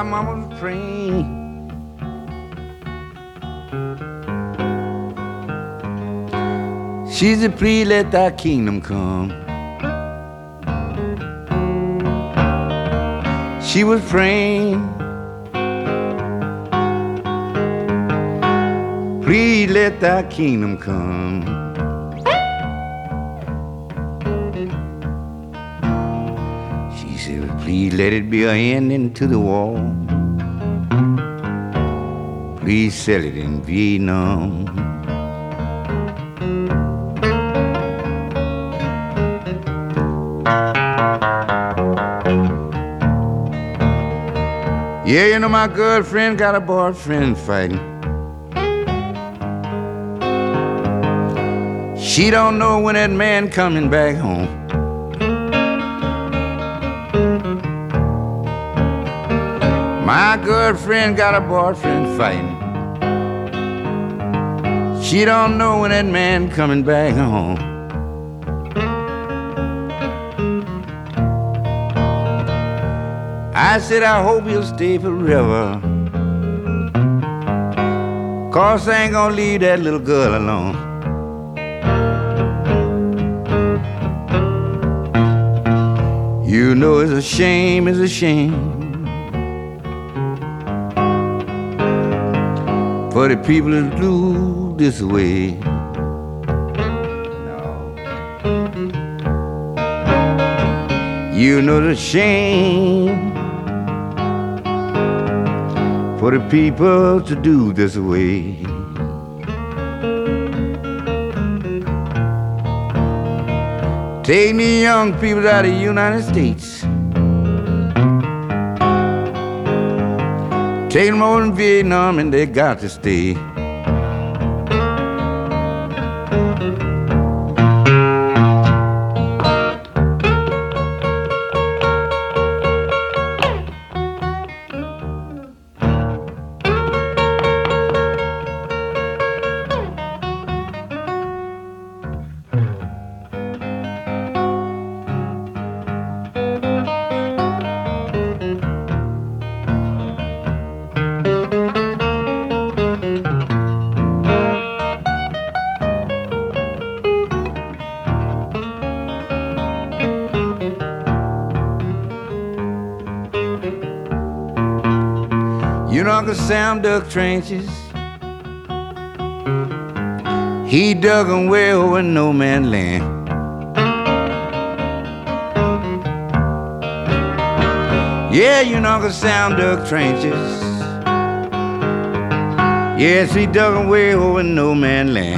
mama was praying. She said, please let thy kingdom come. She was praying, please let thy kingdom come. She said, please let it be an ending to the war. Please sell it in Vietnam. Yeah, you know my girlfriend got a boyfriend fighting. She don't know when that man coming back home. My girlfriend got a boyfriend fighting. She don't know when that man coming back home. I said, I hope you'll stay forever, 'cause I ain't gonna leave that little girl alone. You know it's a shame, for the people to do this way. No. You know it's a shame for the people to do this way. Take the young people out of the United States, take them over in Vietnam, and they got to stay. You know Uncle Sam dug trenches. He dug them way over no man's land. Yeah, you know Uncle Sam dug trenches. Yes, he dug them way over no man's land.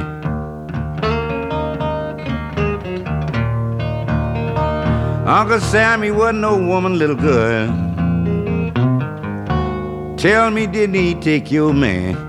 Uncle Sam, he wasn't no woman, little girl. Tell me, didn't he take your man?